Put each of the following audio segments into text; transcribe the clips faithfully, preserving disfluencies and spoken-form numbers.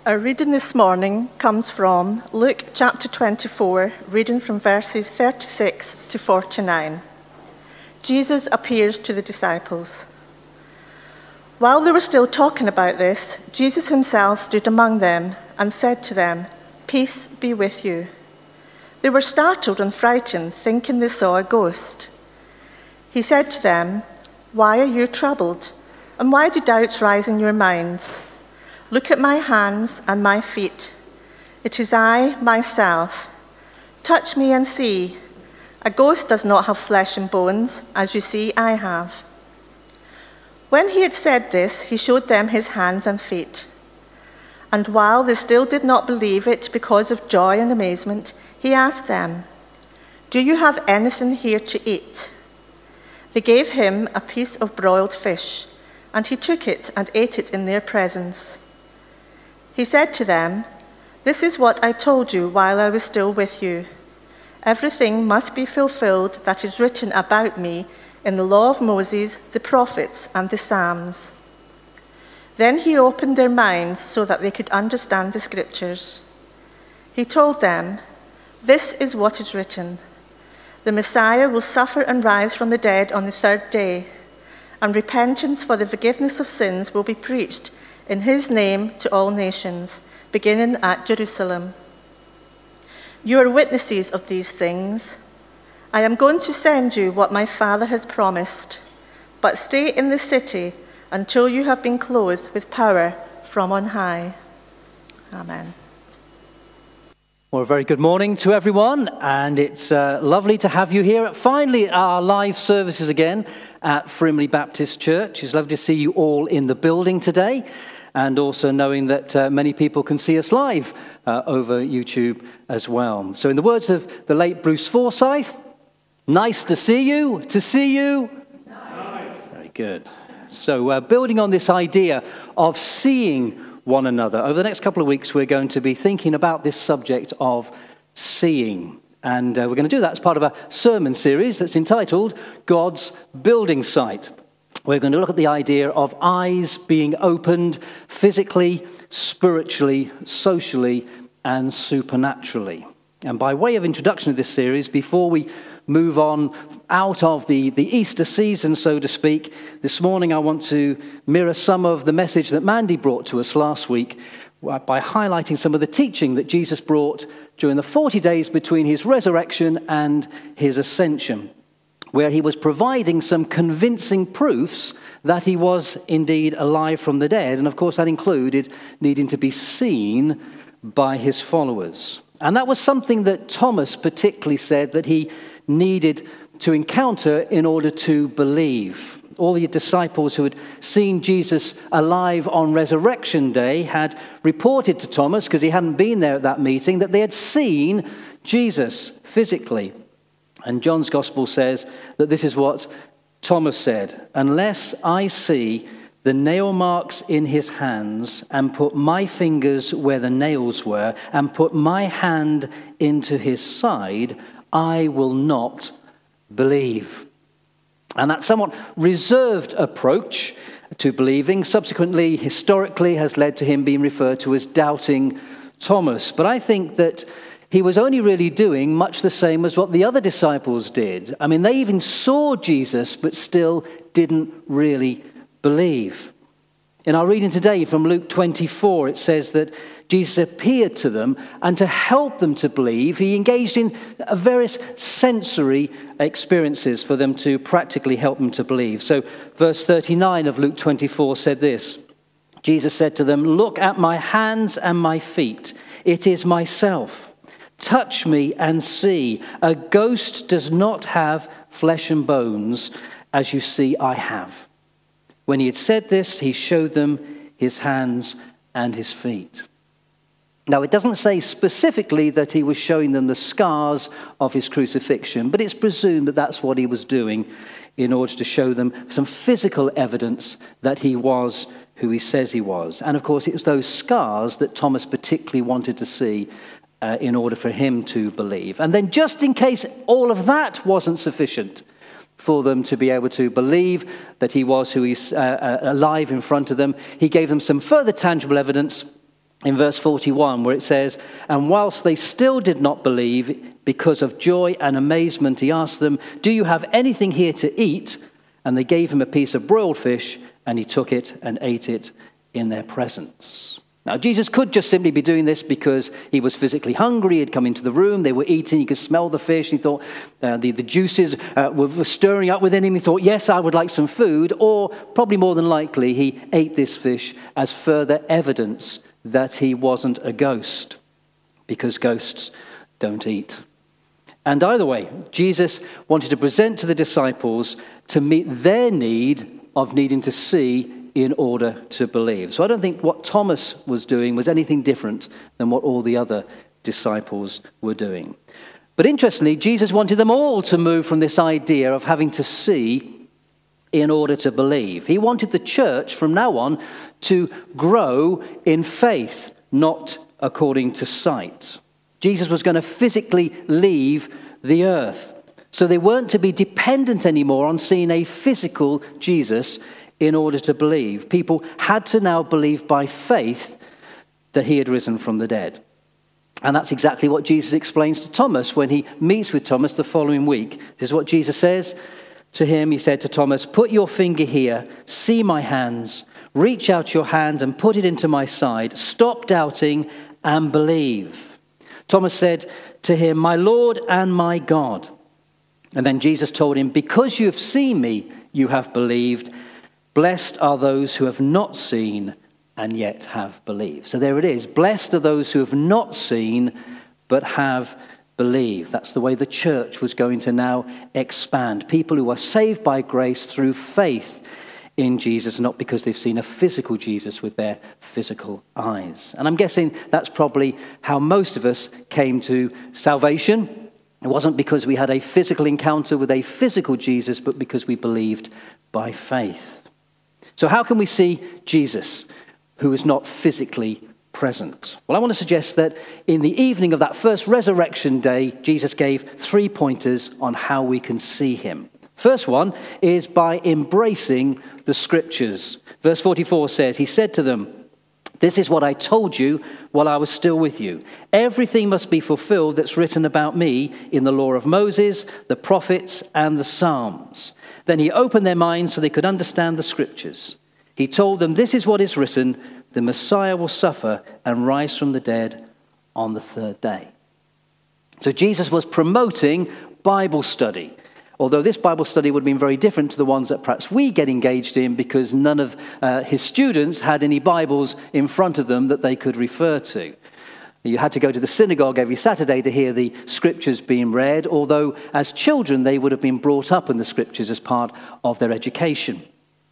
Our reading this morning comes from Luke chapter twenty-four, reading from verses thirty-six to forty-nine. Jesus appears to the disciples. While they were still talking about this, Jesus himself stood among them and said to them, "Peace be with you." They were startled and frightened, thinking they saw a ghost. He said to them, "Why are you troubled? And why do doubts rise in your minds? Look at my hands and my feet. It is I, myself. Touch me and see. A ghost does not have flesh and bones, as you see I have." When he had said this, he showed them his hands and feet. And while they still did not believe it because of joy and amazement, he asked them, "Do you have anything here to eat?" They gave him a piece of broiled fish, and he took it and ate it in their presence. He said to them, "This is what I told you while I was still with you. Everything must be fulfilled that is written about me in the law of Moses, the prophets, and the Psalms." Then he opened their minds so that they could understand the scriptures. He told them, "This is what is written. The Messiah will suffer and rise from the dead on the third day, and repentance for the forgiveness of sins will be preached in his name to all nations, beginning at Jerusalem. You are witnesses of these things. I am going to send you what my Father has promised, but stay in the city until you have been clothed with power from on high." Amen. Well, a very good morning to everyone, and it's uh, lovely to have you here. Finally, our live services again at Frimley Baptist Church. It's lovely to see you all in the building today, and also knowing that uh, many people can see us live uh, over YouTube as well. So in the words of the late Bruce Forsyth, nice to see you, to see you. Nice. Very good. So uh, building on this idea of seeing one another, over the next couple of weeks we're going to be thinking about this subject of seeing. And uh, we're going to do that as part of a sermon series that's entitled God's Building Site. We're going to look at the idea of eyes being opened physically, spiritually, socially, and supernaturally. And by way of introduction to this series, before we move on out of the, the Easter season, so to speak, this morning I want to mirror some of the message that Mandy brought to us last week by highlighting some of the teaching that Jesus brought during the forty days between his resurrection and his ascension, where he was providing some convincing proofs that he was indeed alive from the dead. And of course, that included needing to be seen by his followers. And that was something that Thomas particularly said that he needed to encounter in order to believe. All the disciples who had seen Jesus alive on Resurrection Day had reported to Thomas, because he hadn't been there at that meeting, that they had seen Jesus physically. And John's Gospel says that this is what Thomas said: "Unless I see the nail marks in his hands and put my fingers where the nails were and put my hand into his side, I will not believe." And that somewhat reserved approach to believing subsequently, historically, has led to him being referred to as Doubting Thomas. But I think that he was only really doing much the same as what the other disciples did. I mean, they even saw Jesus, but still didn't really believe. In our reading today from Luke twenty-four, it says that Jesus appeared to them, and to help them to believe, he engaged in various sensory experiences for them to practically help them to believe. So verse thirty-nine of Luke twenty-four said this: Jesus said to them, "Look at my hands and my feet. It is myself. Touch me and see. A ghost does not have flesh and bones, as you see I have." When he had said this, he showed them his hands and his feet. Now, it doesn't say specifically that he was showing them the scars of his crucifixion, but it's presumed that that's what he was doing in order to show them some physical evidence that he was who he says he was. And of course, it was those scars that Thomas particularly wanted to see uh, in order for him to believe. And then just in case all of that wasn't sufficient for them to be able to believe that he was who he's uh, uh, alive in front of them, he gave them some further tangible evidence in verse forty-one, where it says, "And whilst they still did not believe, because of joy and amazement, he asked them, 'Do you have anything here to eat?' And they gave him a piece of broiled fish, and he took it and ate it in their presence." Now, Jesus could just simply be doing this because he was physically hungry. He'd come into the room, they were eating, he could smell the fish. He thought uh, the, the juices uh, were, were stirring up within him. He thought, yes, I would like some food. Or probably more than likely, he ate this fish as further evidence that he wasn't a ghost, because ghosts don't eat. And either way, Jesus wanted to present to the disciples to meet their need of needing to see in order to believe. So I don't think what Thomas was doing was anything different than what all the other disciples were doing. But interestingly, Jesus wanted them all to move from this idea of having to see in order to believe. He wanted the church from now on to grow in faith, not according to sight. Jesus was going to physically leave the earth. So they weren't to be dependent anymore on seeing a physical Jesus in order to believe. People had to now believe by faith that he had risen from the dead. And that's exactly what Jesus explains to Thomas when he meets with Thomas the following week. This is what Jesus says to him. He said to Thomas, "Put your finger here, see my hands, reach out your hand and put it into my side. Stop doubting and believe." Thomas said to him, "My Lord and my God." And then Jesus told him, "Because you have seen me, you have believed. Blessed are those who have not seen and yet have believed." So there it is. Blessed are those who have not seen but have believed. That's the way the church was going to now expand. People who are saved by grace through faith in Jesus, not because they've seen a physical Jesus with their physical eyes. And I'm guessing that's probably how most of us came to salvation. It wasn't because we had a physical encounter with a physical Jesus, but because we believed by faith. So how can we see Jesus, who is not physically present? Well, I want to suggest that in the evening of that first resurrection day, Jesus gave three pointers on how we can see him. First one is by embracing the scriptures. Verse forty-four says, he said to them, "This is what I told you while I was still with you. Everything must be fulfilled that's written about me in the law of Moses, the prophets, and the Psalms." Then he opened their minds so they could understand the scriptures. He told them, "This is what is written, the Messiah will suffer and rise from the dead on the third day." So Jesus was promoting Bible study. Although this Bible study would have been very different to the ones that perhaps we get engaged in, because none of uh, his students had any Bibles in front of them that they could refer to. You had to go to the synagogue every Saturday to hear the scriptures being read, although as children they would have been brought up in the scriptures as part of their education.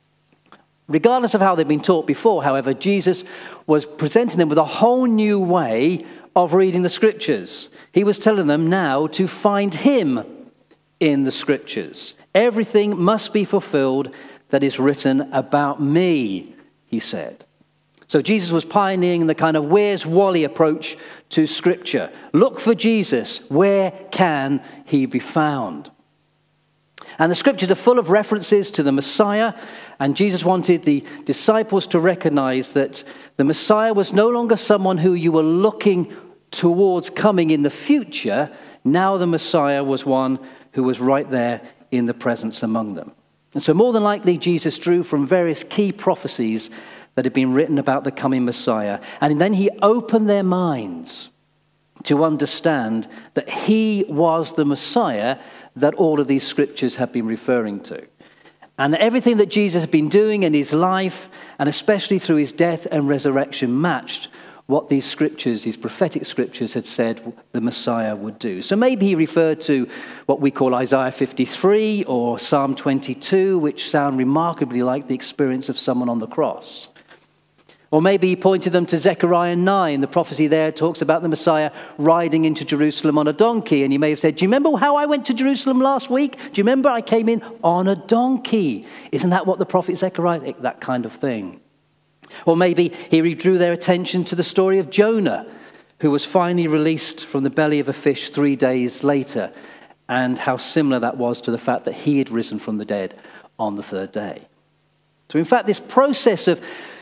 Regardless of how they'd been taught before, however, Jesus was presenting them with a whole new way of reading the scriptures. He was telling them now to find him in the scriptures. Everything must be fulfilled that is written about me, he said. So Jesus was pioneering the kind of where's Wally approach to scripture. Look for Jesus. Where can he be found? And the scriptures are full of references to the Messiah, and Jesus wanted the disciples to recognize that the Messiah was no longer someone who you were looking towards coming in the future. Now the Messiah was one who was right there in the presence among them. And so more than likely, Jesus drew from various key prophecies that had been written about the coming Messiah. And then he opened their minds to understand that he was the Messiah that all of these scriptures have been referring to. And that everything that Jesus had been doing in his life, and especially through his death and resurrection, matched what these scriptures, these prophetic scriptures, had said the Messiah would do. So maybe he referred to what we call Isaiah fifty-three or Psalm twenty-two, which sound remarkably like the experience of someone on the cross. Or maybe he pointed them to Zechariah nine. The prophecy there talks about the Messiah riding into Jerusalem on a donkey. And he may have said, "Do you remember how I went to Jerusalem last week? Do you remember I came in on a donkey? Isn't that what the prophet Zechariah," that kind of thing. Or maybe he redrew their attention to the story of Jonah, who was finally released from the belly of a fish three days later, and how similar that was to the fact that he had risen from the dead on the third day. So in fact, this process of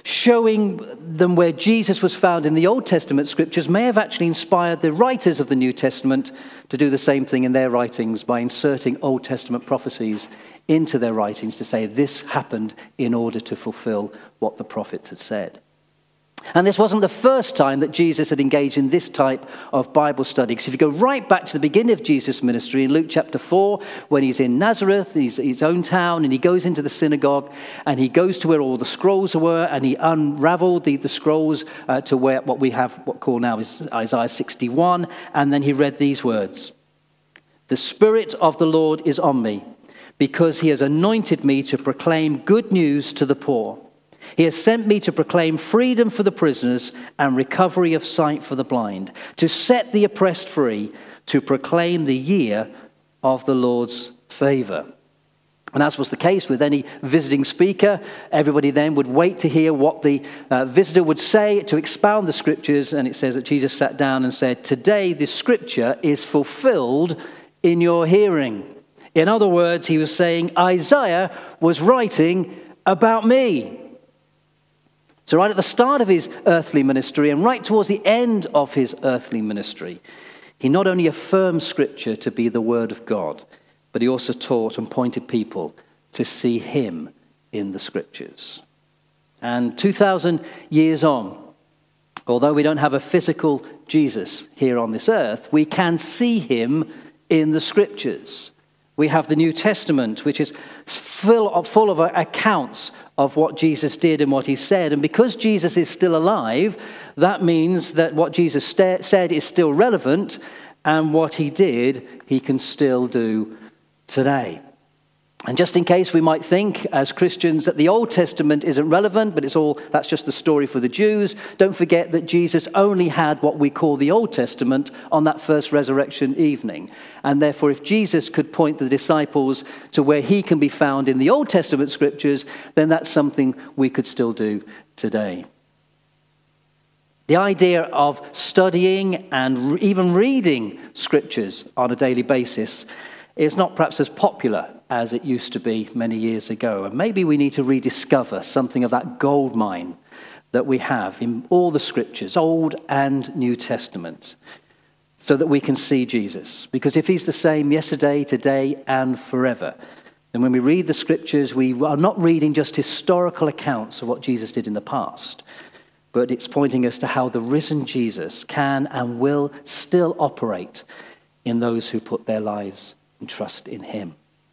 showing them where Jesus was found in the Old Testament scriptures may have actually inspired the writers of the New Testament to do the same thing in their writings by inserting Old Testament prophecies into their writings to say this happened in order to fulfill what the prophets had said. And this wasn't the first time that Jesus had engaged in this type of Bible study. Because if you go right back to the beginning of Jesus' ministry in Luke chapter four, when he's in Nazareth, his, his own town, and he goes into the synagogue, and he goes to where all the scrolls were, and he unraveled the, the scrolls uh, to where what we have, what called now is Isaiah sixty-one, and then he read these words: "The Spirit of the Lord is on me, because he has anointed me to proclaim good news to the poor. He has sent me to proclaim freedom for the prisoners and recovery of sight for the blind, to set the oppressed free, to proclaim the year of the Lord's favor." And as was the case with any visiting speaker, everybody then would wait to hear what the uh, visitor would say to expound the scriptures. And it says that Jesus sat down and said, "Today this scripture is fulfilled in your hearing." In other words, he was saying Isaiah was writing about me. So right at the start of his earthly ministry and right towards the end of his earthly ministry, he not only affirmed Scripture to be the Word of God, but he also taught and pointed people to see him in the Scriptures. And two thousand years on, although we don't have a physical Jesus here on this earth, we can see him in the Scriptures. We have the New Testament, which is full of, full of accounts of what Jesus did and what he said. And because Jesus is still alive, that means that what Jesus st- said is still relevant, and what he did, he can still do today. And just in case we might think as Christians that the Old Testament isn't relevant, but it's all, that's just the story for the Jews, don't forget that Jesus only had what we call the Old Testament on that first resurrection evening. And therefore, if Jesus could point the disciples to where he can be found in the Old Testament scriptures, then that's something we could still do today. The idea of studying and even reading scriptures on a daily basis is not perhaps as popular as it used to be many years ago. And maybe we need to rediscover something of that gold mine that we have in all the scriptures, Old and New Testament, so that we can see Jesus. Because if he's the same yesterday, today, and forever, then when we read the scriptures, we are not reading just historical accounts of what Jesus did in the past, but it's pointing us to how the risen Jesus can and will still operate in those who put their lives and trust in him.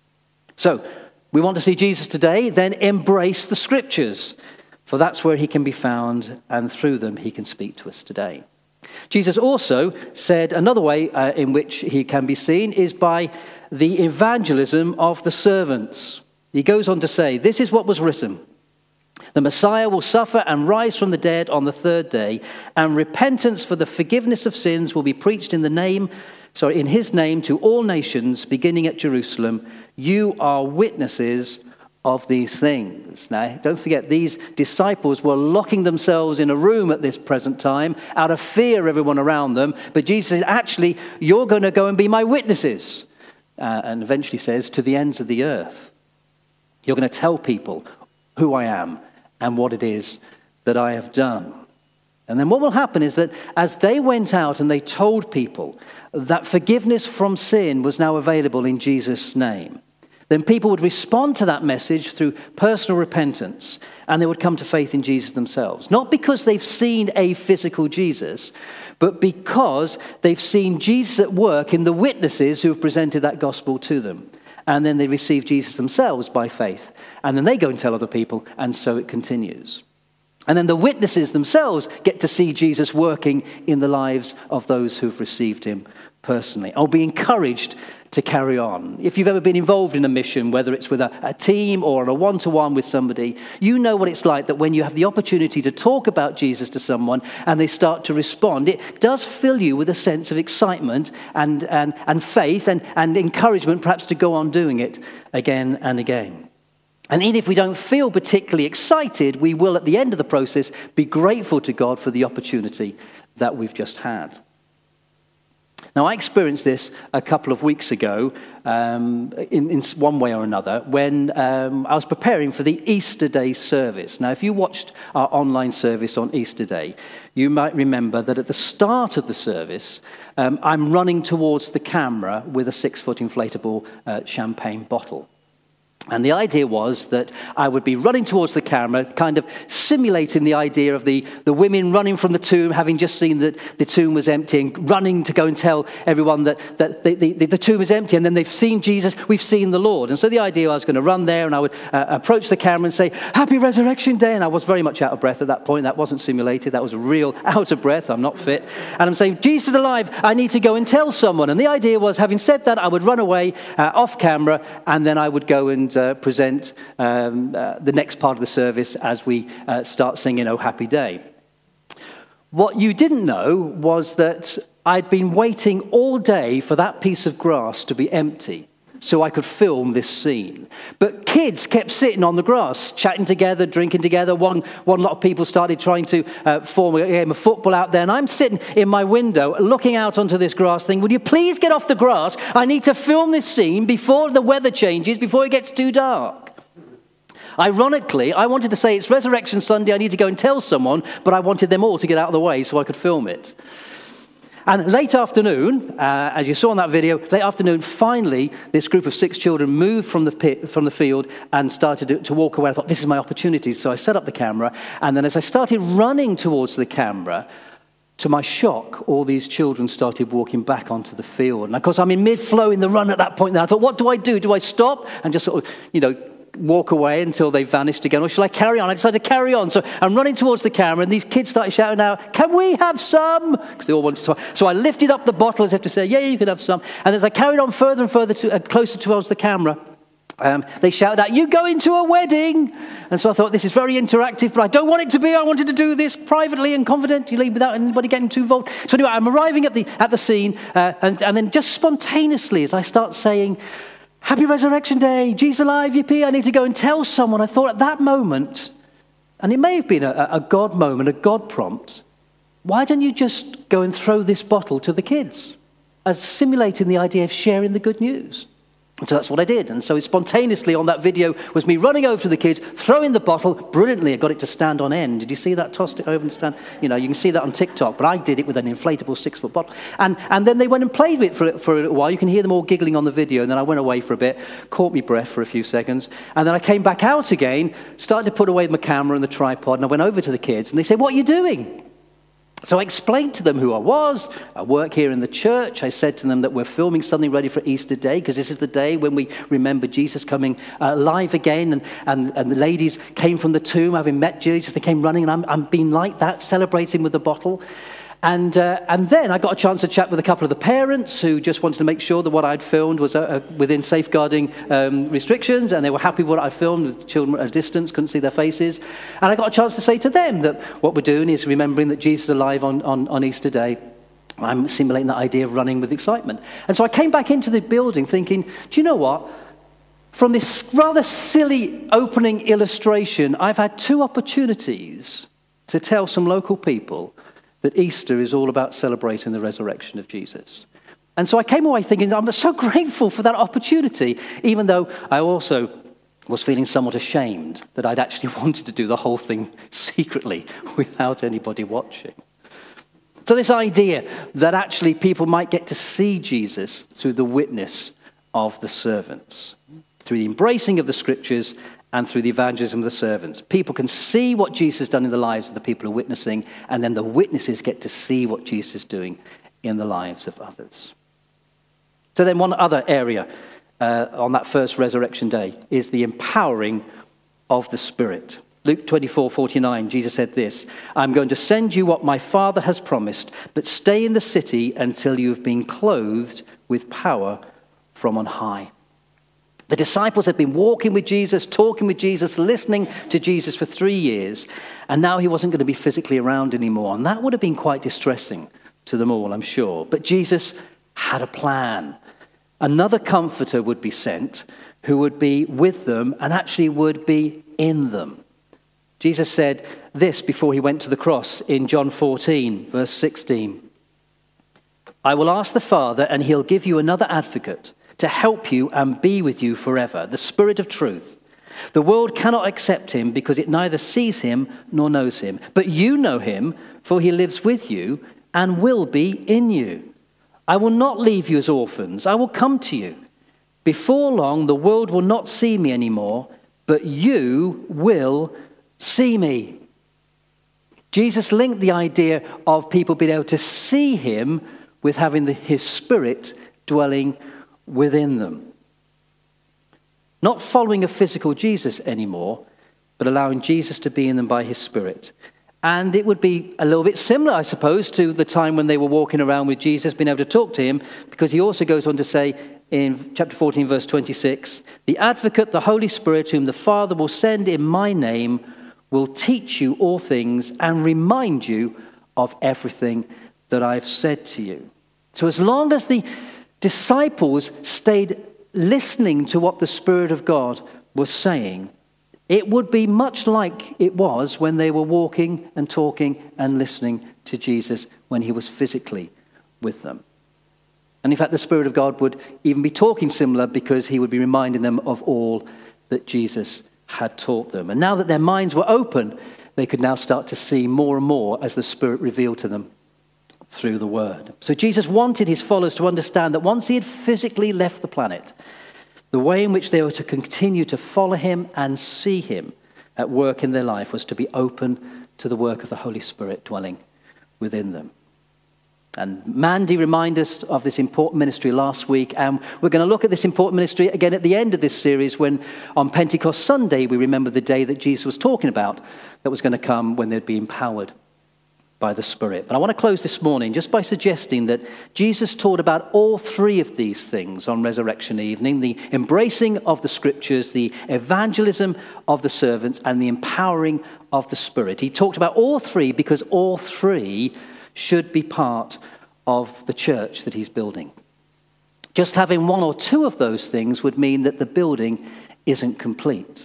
So, we want to see Jesus today, then embrace the scriptures, for that's where he can be found, and through them he can speak to us today. Jesus also said another way uh, in which he can be seen is by the evangelism of the servants. He goes on to say, "This is what was written. The Messiah will suffer and rise from the dead on the third day, and repentance for the forgiveness of sins will be preached in the name Sorry, in his name to all nations, beginning at Jerusalem. You are witnesses of these things." Now, don't forget, these disciples were locking themselves in a room at this present time out of fear of everyone around them. But Jesus said, actually, you're going to go and be my witnesses. Uh, and eventually says, to the ends of the earth. You're going to tell people who I am and what it is that I have done. And then what will happen is that as they went out and they told people that forgiveness from sin was now available in Jesus' name, then people would respond to that message through personal repentance, and they would come to faith in Jesus themselves. Not because they've seen a physical Jesus, but because they've seen Jesus at work in the witnesses who have presented that gospel to them. And then they receive Jesus themselves by faith. And then they go and tell other people, and so it continues. And then the witnesses themselves get to see Jesus working in the lives of those who've received him personally. I'll be encouraged to carry on. If you've ever been involved in a mission, whether it's with a, a team or on a one-to-one with somebody, you know what it's like that when you have the opportunity to talk about Jesus to someone and they start to respond, it does fill you with a sense of excitement and, and, and faith and, and encouragement perhaps to go on doing it again and again. And even if we don't feel particularly excited, we will at the end of the process be grateful to God for the opportunity that we've just had. Now, I experienced this a couple of weeks ago um, in, in one way or another when um, I was preparing for the Easter Day service. Now, if you watched our online service on Easter Day, you might remember that at the start of the service, um, I'm running towards the camera with a six-foot inflatable uh, champagne bottle. And the idea was that I would be running towards the camera, kind of simulating the idea of the, the women running from the tomb, having just seen that the tomb was empty, and running to go and tell everyone that, that the, the, the tomb is empty, and then they've seen Jesus, we've seen the Lord. And so the idea, I was going to run there, and I would uh, approach the camera and say, Happy Resurrection Day. And I was very much out of breath at that point. That wasn't simulated. That was real out of breath. I'm not fit. And I'm saying, Jesus is alive. I need to go and tell someone. And the idea was, having said that, I would run away uh, off camera, and then I would go and Uh, present um, uh, the next part of the service as we uh, start singing Oh Happy Day. What you didn't know was that I'd been waiting all day for that piece of grass to be empty so I could film this scene. But kids kept sitting on the grass, chatting together, drinking together. One, one lot of people started trying to uh, form a game of football out there. And I'm sitting in my window looking out onto this grass thing. Would you please get off the grass? I need to film this scene before the weather changes, before it gets too dark. Ironically, I wanted to say it's Resurrection Sunday, I need to go and tell someone, but I wanted them all to get out of the way so I could film it. And late afternoon, uh, as you saw in that video, late afternoon, finally, this group of six children moved from the pit, from the field and started to, to walk away. I thought, this is my opportunity. So I set up the camera. And then as I started running towards the camera, to my shock, all these children started walking back onto the field. And of course, I'm in mid-flow in the run at that point. Then I thought, what do I do? Do I stop and just sort of, you know, walk away until they vanished again, or shall I carry on? I decided to carry on. So I'm running towards the camera, and these kids started shouting out, can we have some? Because they all wanted to. So I lifted up the bottle as if to say, yeah, yeah, you can have some. And as I carried on further and further, to, uh, closer towards the camera, um, they shouted out, you going to a wedding? And so I thought, this is very interactive, but I don't want it to be. I wanted to do this privately and confidentially without anybody getting too involved. So anyway, I'm arriving at the, at the scene, uh, and, and then just spontaneously, as I start saying, Happy Resurrection Day, Jesus alive, yippee, I need to go and tell someone. I thought at that moment, and it may have been a, a God moment, a God prompt, why don't you just go and throw this bottle to the kids, as simulating the idea of sharing the good news? And so that's what I did. And so spontaneously on that video was me running over to the kids, throwing the bottle. Brilliantly, I got it to stand on end. Did you see that? Tossed it over and stand. You know, you can see that on TikTok, but I did it with an inflatable six-foot bottle. And, and then they went and played with it for, for a while. You can hear them all giggling on the video. And then I went away for a bit, caught me breath for a few seconds. And then I came back out again, started to put away my camera and the tripod. And I went over to the kids and they said, what are you doing? So I explained to them who I was. I work here in the church. I said to them that we're filming something ready for Easter Day because this is the day when we remember Jesus coming uh, alive again. And, and, and the ladies came from the tomb having met Jesus. They came running, and I'm, I'm being like that, celebrating with the bottle. And uh, and then I got a chance to chat with a couple of the parents who just wanted to make sure that what I'd filmed was uh, uh, within safeguarding um, restrictions, and they were happy with what I filmed. The children at a distance, couldn't see their faces. And I got a chance to say to them that what we're doing is remembering that Jesus is alive on, on, on Easter Day. I'm simulating that idea of running with excitement. And so I came back into the building thinking, do you know what? From this rather silly opening illustration, I've had two opportunities to tell some local people that Easter is all about celebrating the resurrection of Jesus. And so I came away thinking, I'm so grateful for that opportunity, even though I also was feeling somewhat ashamed that I'd actually wanted to do the whole thing secretly without anybody watching. So this idea that actually people might get to see Jesus through the witness of the servants, through the embracing of the scriptures and through the evangelism of the servants. People can see what Jesus has done in the lives of the people who are witnessing, and then the witnesses get to see what Jesus is doing in the lives of others. So then one other area uh, on that first resurrection day is the empowering of the Spirit. Luke twenty-four forty-nine, Jesus said this, I'm going to send you what my Father has promised, but stay in the city until you have been clothed with power from on high. The disciples had been walking with Jesus, talking with Jesus, listening to Jesus for three years, and now he wasn't going to be physically around anymore. And that would have been quite distressing to them all, I'm sure. But Jesus had a plan. Another comforter would be sent who would be with them and actually would be in them. Jesus said this before he went to the cross in John fourteen, verse sixteen. I will ask the Father, and he'll give you another advocate to help you and be with you forever, the Spirit of truth. The world cannot accept him because it neither sees him nor knows him. But you know him, for he lives with you and will be in you. I will not leave you as orphans. I will come to you. Before long, the world will not see me anymore, but you will see me. Jesus linked the idea of people being able to see him with having the, his Spirit dwelling within them. Not following a physical Jesus anymore, but allowing Jesus to be in them by his Spirit. And it would be a little bit similar, I suppose, to the time when they were walking around with Jesus, being able to talk to him, because he also goes on to say in chapter fourteen, verse twenty-six, the advocate, the Holy Spirit, whom the Father will send in my name, will teach you all things and remind you of everything that I've said to you. So as long as the disciples stayed listening to what the Spirit of God was saying, it would be much like it was when they were walking and talking and listening to Jesus when he was physically with them. And in fact, the Spirit of God would even be talking similar because he would be reminding them of all that Jesus had taught them. And now that their minds were open, they could now start to see more and more as the Spirit revealed to them through the Word. So Jesus wanted his followers to understand that once he had physically left the planet, the way in which they were to continue to follow him and see him at work in their life was to be open to the work of the Holy Spirit dwelling within them. And Mandy reminded us of this important ministry last week, and we're going to look at this important ministry again at the end of this series when on Pentecost Sunday we remember the day that Jesus was talking about that was going to come when they'd be empowered by the Spirit. But I want to close this morning just by suggesting that Jesus taught about all three of these things on Resurrection Evening: the embracing of the Scriptures, the evangelism of the servants, and the empowering of the Spirit. He talked about all three because all three should be part of the church that he's building. Just having one or two of those things would mean that the building isn't complete.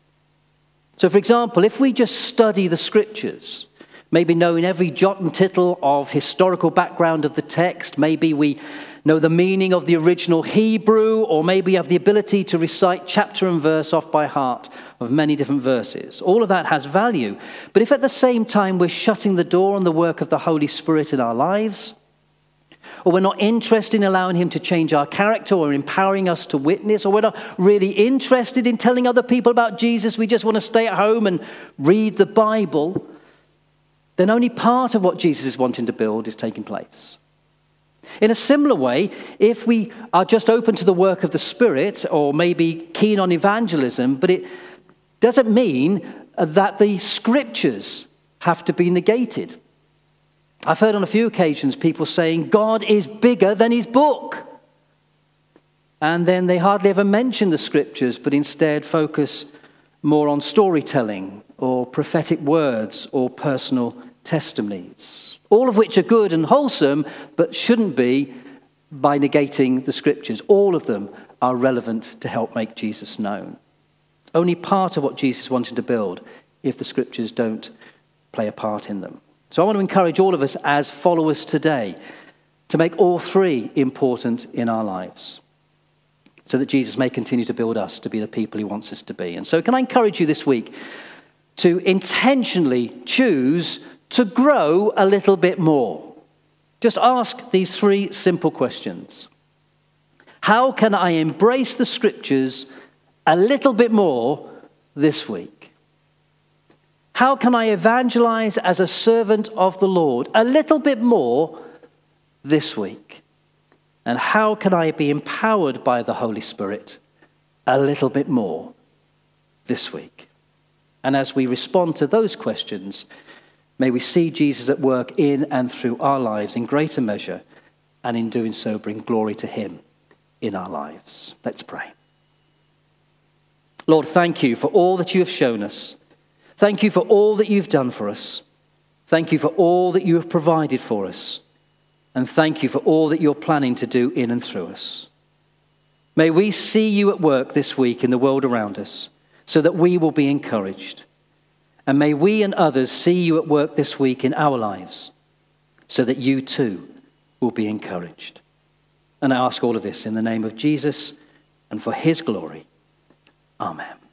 So, for example, if we just study the Scriptures, maybe knowing every jot and tittle of historical background of the text, maybe we know the meaning of the original Hebrew, or maybe have the ability to recite chapter and verse off by heart of many different verses. All of that has value. But if at the same time we're shutting the door on the work of the Holy Spirit in our lives, or we're not interested in allowing him to change our character or empowering us to witness, or we're not really interested in telling other people about Jesus, we just want to stay at home and read the Bible, then only part of what Jesus is wanting to build is taking place. In a similar way, if we are just open to the work of the Spirit, or maybe keen on evangelism, but it doesn't mean that the Scriptures have to be negated. I've heard on a few occasions people saying God is bigger than his book. And then they hardly ever mention the Scriptures, but instead focus more on storytelling or prophetic words or personal testimonies, all of which are good and wholesome, but shouldn't be by negating the Scriptures. All of them are relevant to help make Jesus known. Only part of what Jesus wanted to build if the Scriptures don't play a part in them. So I want to encourage all of us as followers today to make all three important in our lives, so that Jesus may continue to build us to be the people he wants us to be. And so can I encourage you this week to intentionally choose to grow a little bit more? Just ask these three simple questions. How can I embrace the Scriptures a little bit more this week? How can I evangelize as a servant of the Lord a little bit more this week? And how can I be empowered by the Holy Spirit a little bit more this week? And as we respond to those questions, may we see Jesus at work in and through our lives in greater measure, and in doing so bring glory to him in our lives. Let's pray. Lord, thank you for all that you have shown us. Thank you for all that you've done for us. Thank you for all that you have provided for us. And thank you for all that you're planning to do in and through us. May we see you at work this week in the world around us, so that we will be encouraged. And may we and others see you at work this week in our lives, so that you too will be encouraged. And I ask all of this in the name of Jesus and for his glory. Amen.